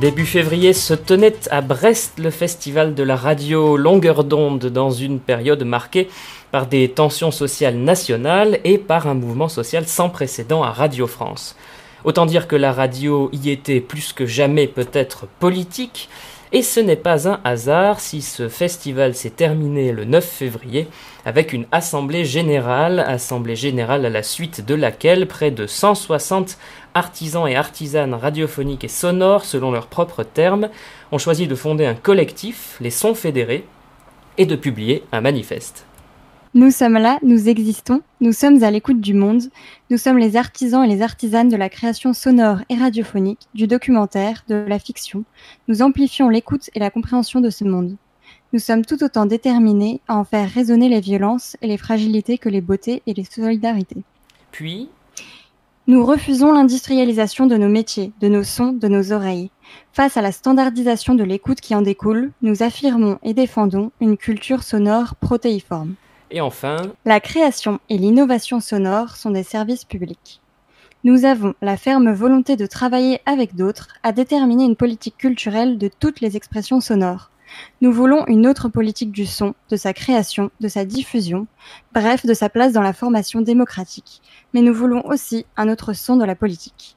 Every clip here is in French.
Début février se tenait à Brest le festival de la radio longueur d'onde dans une période marquée par des tensions sociales nationales et par un mouvement social sans précédent à Radio France. Autant dire que la radio y était plus que jamais peut-être politique, et ce n'est pas un hasard si ce festival s'est terminé le 9 février avec une assemblée générale à la suite de laquelle près de 160 artisans et artisanes radiophoniques et sonores, selon leurs propres termes, ont choisi de fonder un collectif, les Sons Fédérés, et de publier un manifeste. Nous sommes là, nous existons, nous sommes à l'écoute du monde, nous sommes les artisans et les artisanes de la création sonore et radiophonique, du documentaire, de la fiction. Nous amplifions l'écoute et la compréhension de ce monde. Nous sommes tout autant déterminés à en faire résonner les violences et les fragilités que les beautés et les solidarités. Puis, nous refusons l'industrialisation de nos métiers, de nos sons, de nos oreilles. Face à la standardisation de l'écoute qui en découle, nous affirmons et défendons une culture sonore protéiforme. Et enfin, la création et l'innovation sonore sont des services publics. Nous avons la ferme volonté de travailler avec d'autres à déterminer une politique culturelle de toutes les expressions sonores. Nous voulons une autre politique du son, de sa création, de sa diffusion, bref, de sa place dans la formation démocratique. Mais nous voulons aussi un autre son de la politique.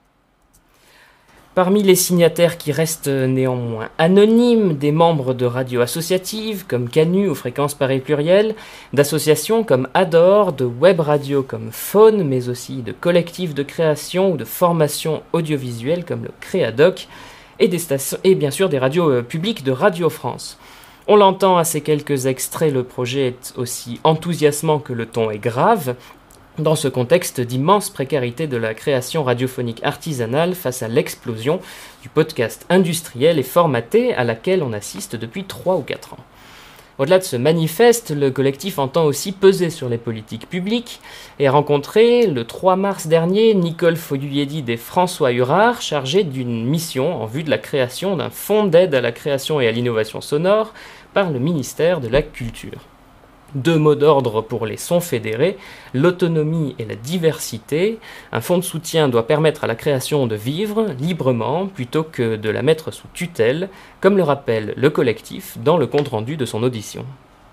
Parmi les signataires qui restent néanmoins anonymes, des membres de radios associatives comme Canu ou Fréquence Paris Pluriel, d'associations comme Adore, de web radios comme Faune, mais aussi de collectifs de création ou de formation audiovisuelle comme le Créadoc, et bien sûr des radios publiques de Radio France. On l'entend à ces quelques extraits, le projet est aussi enthousiasmant que le ton est grave, dans ce contexte d'immense précarité de la création radiophonique artisanale face à l'explosion du podcast industriel et formaté à laquelle on assiste depuis 3 ou 4 ans. Au-delà de ce manifeste, le collectif entend aussi peser sur les politiques publiques et a rencontré le 3 mars dernier Nicole Foyuedid et François Hurard, chargés d'une mission en vue de la création d'un fonds d'aide à la création et à l'innovation sonore par le ministère de la Culture. 2 mots d'ordre pour les Sons Fédérés, l'autonomie et la diversité. Un fonds de soutien doit permettre à la création de vivre librement plutôt que de la mettre sous tutelle, comme le rappelle le collectif dans le compte-rendu de son audition.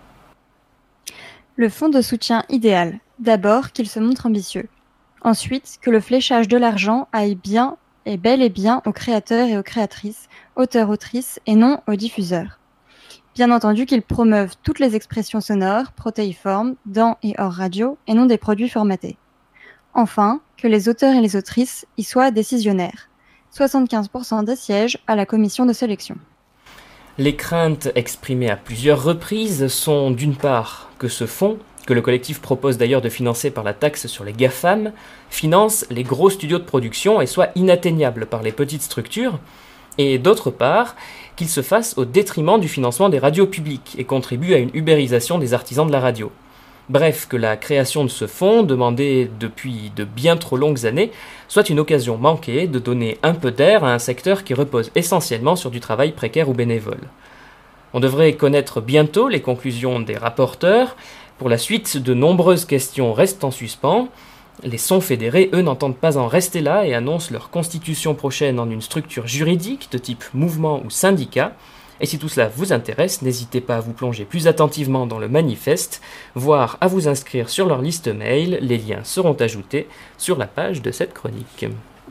Le fonds de soutien idéal. D'abord, qu'il se montre ambitieux. Ensuite, que le fléchage de l'argent aille bien et bel et bien aux créateurs et aux créatrices, auteurs-autrices et non aux diffuseurs. Bien entendu qu'ils promeuvent toutes les expressions sonores, protéiformes, dans et hors radio, et non des produits formatés. Enfin, que les auteurs et les autrices y soient décisionnaires. 75% des sièges à la commission de sélection. Les craintes exprimées à plusieurs reprises sont d'une part que ce fonds, que le collectif propose d'ailleurs de financer par la taxe sur les GAFAM, finance les gros studios de production et soit inatteignable par les petites structures, et d'autre part, qu'il se fasse au détriment du financement des radios publiques et contribue à une ubérisation des artisans de la radio. Bref, que la création de ce fonds, demandée depuis de bien trop longues années, soit une occasion manquée de donner un peu d'air à un secteur qui repose essentiellement sur du travail précaire ou bénévole. On devrait connaître bientôt les conclusions des rapporteurs. Pour la suite, de nombreuses questions restent en suspens. Les Sons Fédérés, eux, n'entendent pas en rester là et annoncent leur constitution prochaine en une structure juridique de type mouvement ou syndicat. Et si tout cela vous intéresse, n'hésitez pas à vous plonger plus attentivement dans le manifeste, voire à vous inscrire sur leur liste mail. Les liens seront ajoutés sur la page de cette chronique.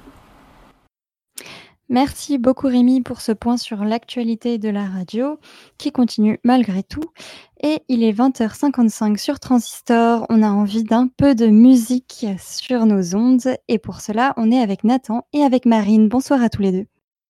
Merci beaucoup Rémi pour ce point sur l'actualité de la radio qui continue malgré tout. Et il est 20h55 sur Transistor, on a envie d'un peu de musique sur nos ondes et pour cela on est avec Nathan et avec Marine. Bonsoir à tous les deux.